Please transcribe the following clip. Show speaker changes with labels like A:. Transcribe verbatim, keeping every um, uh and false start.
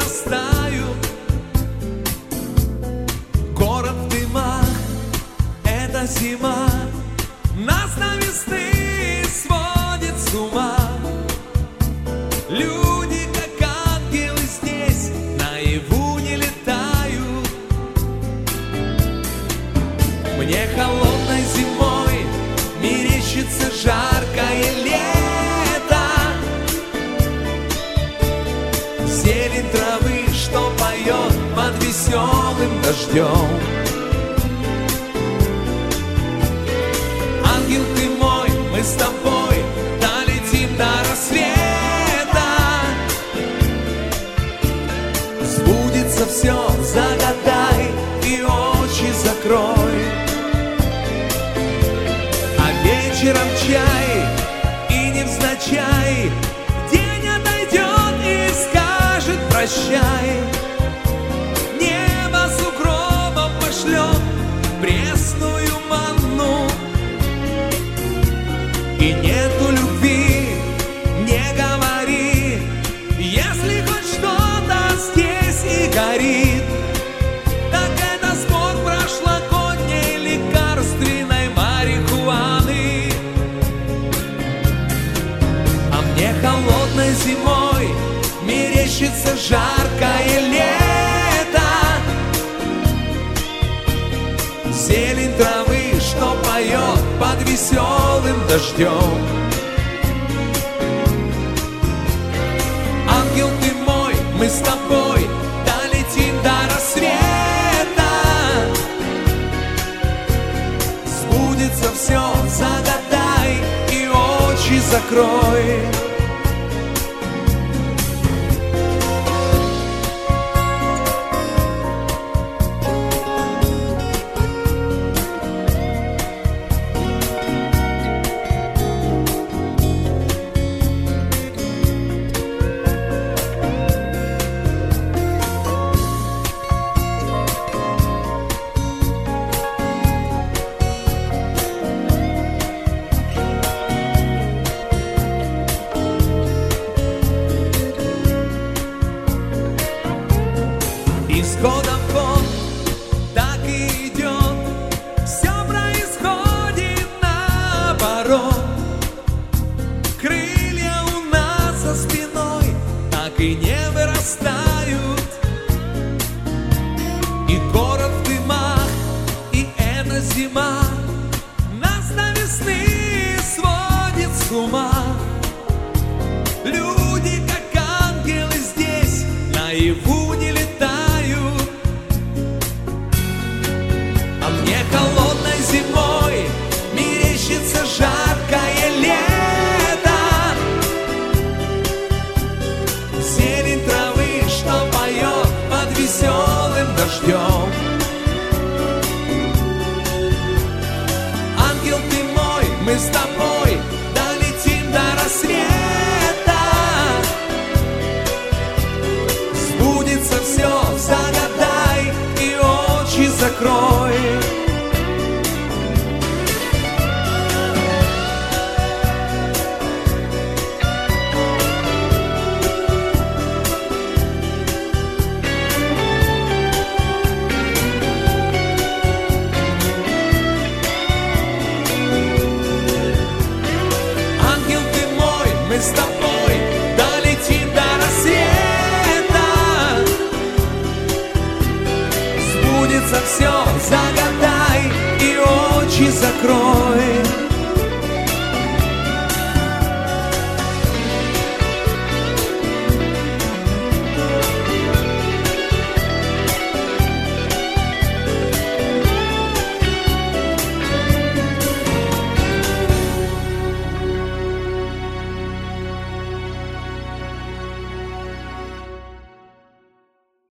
A: вырастают. Город в дымах, это зима, нас на весны сводит с ума. Люди, как ангелы, здесь наяву не летают. Мне холодной зимой мерещится жаркое лето. Зелень травы, что поет под веселым дождем. Ангел ты мой, мы с тобой долетим до рассвета. Сбудется все, загадай и очи закрой. А вечером чай и невзначай день отойдет и скажет прощай. Небо с укропом пошлет пресную манну. И нету любви, не говори, если хоть что-то здесь и горит, так это спор прошлогодней лекарственной марихуаны. А мне холодной зимой мерещится жаркое лето. Зелень травы, что поет под веселым дождем. Ангел ты мой, мы с тобой долетим до рассвета. Сбудется все, загадай и очи закрой. Из года в год так и идет, все происходит наоборот. Крылья у нас за спиной так и не вырастают. И город в дымах, и эта зима нас до весны сводит с ума. Люди, как ангелы, здесь наяву не летают. А мне холодной зимой мерещится жаркое лето. Зелень травы, что поет под веселым дождем. Ангел ты мой, мы с тобой долетим до рассвета. Сбудется все, загадай и очи закрой. Ангел ты мой, мы с тобой долетим до рассвета. Сбудется все, загадай и очи закрой.